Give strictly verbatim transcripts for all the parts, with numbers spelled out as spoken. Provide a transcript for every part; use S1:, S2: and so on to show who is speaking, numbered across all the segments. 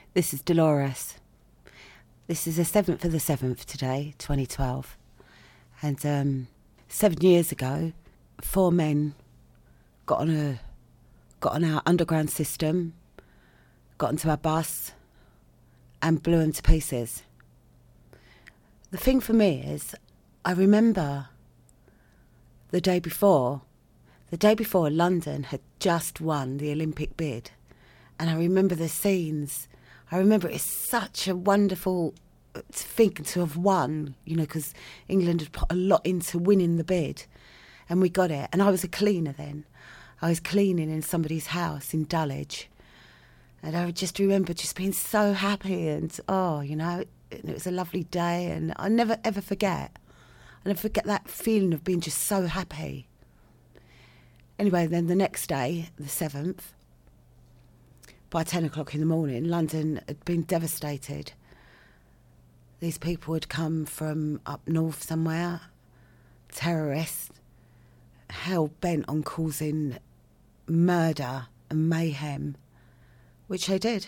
S1: This is Dolores. This is the seventh of the seventh today, twenty twelve. And um, seven years ago, four men got on a got on our underground system, got onto our bus, and blew them to pieces. The thing for me is, I remember the day before, the day before London had just won the Olympic bid. And I remember the scenes. I remember it's such a wonderful thing to have won, you know, because England had put a lot into winning the bid. And we got it. And I was a cleaner then. I was cleaning in somebody's house in Dulwich. And I just remember just being so happy and, oh, you know, it, it was a lovely day. And I never, ever forget. I never forget that feeling of being just so happy. Anyway, then the next day, the seventh, by ten o'clock in the morning, London had been devastated. These people had come from up north somewhere, terrorists, hell-bent on causing murder and mayhem, which they did.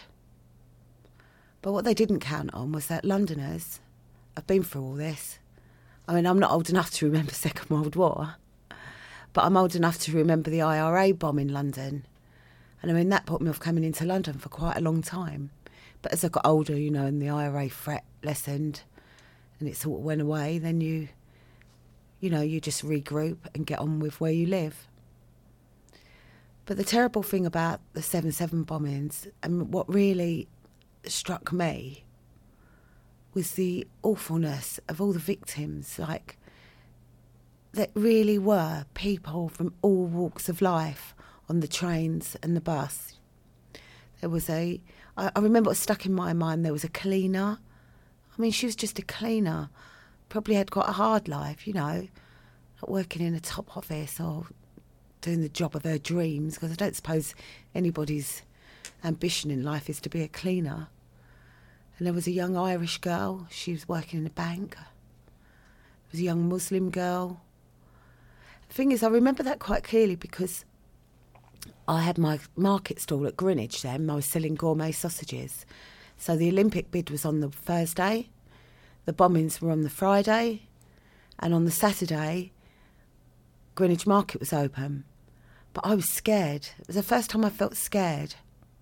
S1: But what they didn't count on was that Londoners have been through all this. I mean, I'm not old enough to remember Second World War, but I'm old enough to remember the I R A bomb in London. And I mean, that put me off coming into London for quite a long time. But as I got older, you know, and the I R A threat lessened and it sort of went away, then you, you know, you just regroup and get on with where you live. But the terrible thing about the seven seven bombings, and what really struck me, was the awfulness of all the victims, like, that really were people from all walks of life on the trains and the bus. There was a, I, I remember what stuck in my mind, there was a cleaner. I mean, she was just a cleaner. Probably had quite a hard life, you know, not working in a top office or doing the job of her dreams, because I don't suppose anybody's ambition in life is to be a cleaner. And there was a young Irish girl, she was working in a bank. There was a young Muslim girl. The thing is, I remember that quite clearly because I had my market stall at Greenwich then. I was selling gourmet sausages. So the Olympic bid was on the Thursday, the bombings were on the Friday, and on the Saturday, Greenwich Market was open. But I was scared. It was the first time I felt scared.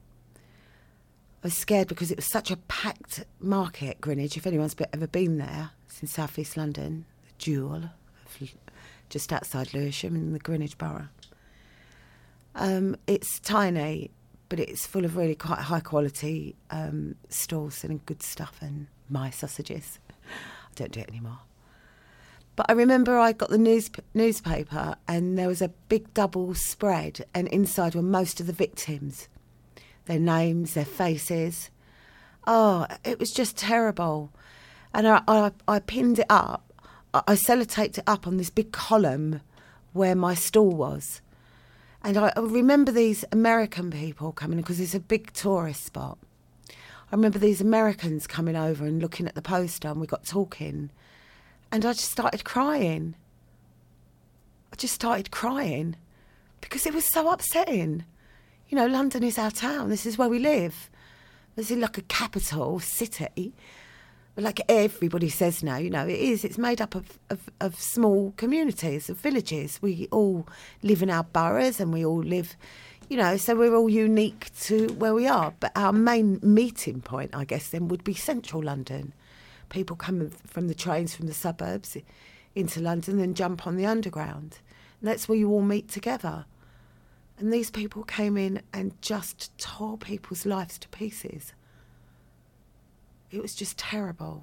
S1: I was scared because it was such a packed market, Greenwich. If anyone's ever been there, it's in South East London, the Jewel, just outside Lewisham in the Greenwich Borough. Um, it's tiny, but it's full of really quite high quality um, stalls selling good stuff and my sausages. I don't do it anymore. But I remember I got the news, newspaper and there was a big double spread, and inside were most of the victims. Their names, their faces. Oh, it was just terrible. And I, I, I pinned it up. I, I sellotaped it up on this big column where my stall was. And I, I remember these American people coming in, because it's a big tourist spot. I remember these Americans coming over and looking at the poster, and we got talking. And I just started crying. I just started crying because it was so upsetting. You know, London is our town. This is where we live. This is like a capital city. But like everybody says now, you know, it is. It's made up of, of, of small communities, of villages. We all live in our boroughs and we all live, you know, so we're all unique to where we are. But our main meeting point, I guess, then would be central London. People coming from the trains from the suburbs into London and jump on the underground. And that's where you all meet together. And these people came in and just tore people's lives to pieces. It was just terrible.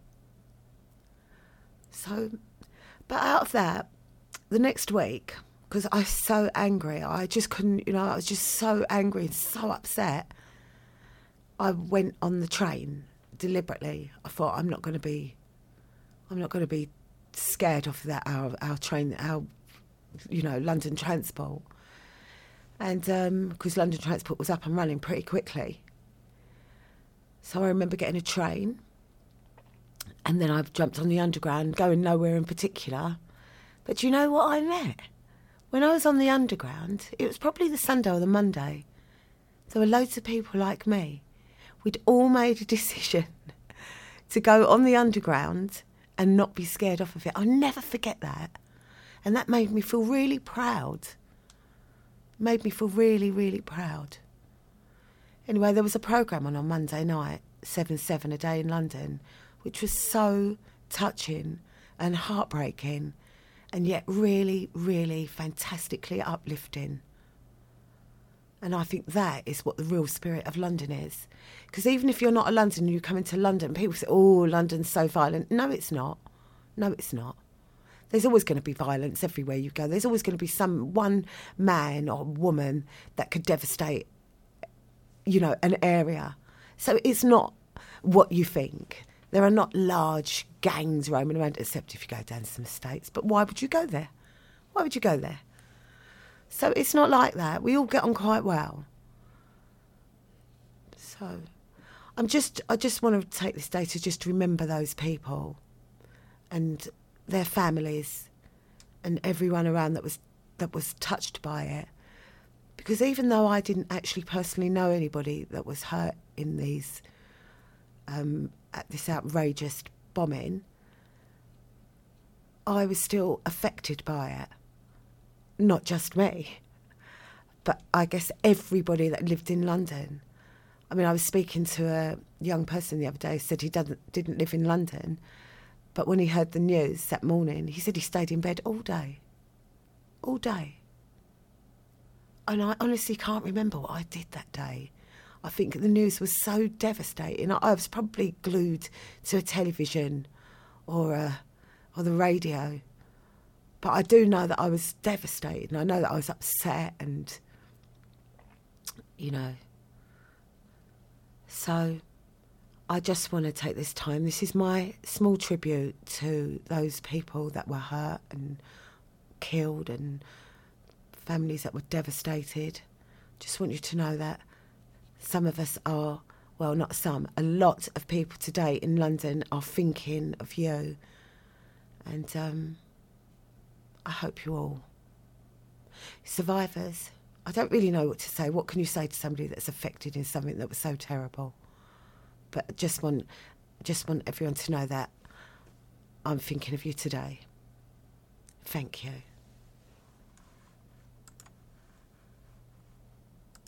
S1: So, but out of that, the next week, because I was so angry, I just couldn't, you know, I was just so angry and so upset, I went on the train deliberately. I thought, I'm not going to be, I'm not going to be scared off that our our train, our, you know, London Transport. And because um, London Transport was up and running pretty quickly. So I remember getting a train, and then I jumped on the underground, going nowhere in particular. But do you know what I met? When I was on the underground, it was probably the Sunday or the Monday, there were loads of people like me. we'd all made a decision to go on the underground and not be scared off of it. I'll never forget that. And that made me feel really proud. Made me feel really, really proud. Anyway, there was a programme on on Monday night, seven seven a day in London, which was so touching and heartbreaking and yet really, really fantastically uplifting. And I think that is what the real spirit of London is. Because even if you're not a Londoner, you come into London, people say, oh, London's so violent. No, it's not. No, it's not. There's always going to be violence everywhere you go. There's always going to be some one man or woman that could devastate, you know, an area. So it's not what you think. There are not large gangs roaming around, except if you go down to some estates. But why would you go there? Why would you go there? So it's not like that. We all get on quite well. So I'm just, I just want to take this day to just remember those people and their families and everyone around that was that was touched by it. Because even though I didn't actually personally know anybody that was hurt in these um, at this outrageous bombing, I was still affected by it. Not just me, but I guess everybody that lived in London. I mean, I was speaking to a young person the other day who said he doesn't, didn't live in London, but when he heard the news that morning, he said he stayed in bed all day. All day. And I honestly can't remember what I did that day. I think the news was so devastating. I was probably glued to a television or a, or the radio. But I do know that I was devastated, and I know that I was upset and, you know. So I just want to take this time. This is my small tribute to those people that were hurt and killed and families that were devastated. Just want you to know that some of us are, well, not some, a lot of people today in London are thinking of you. And um, I hope you all. Survivors, I don't really know what to say. What can you say to somebody that's affected in something that was so terrible? But I just want, just want everyone to know that I'm thinking of you today. Thank you.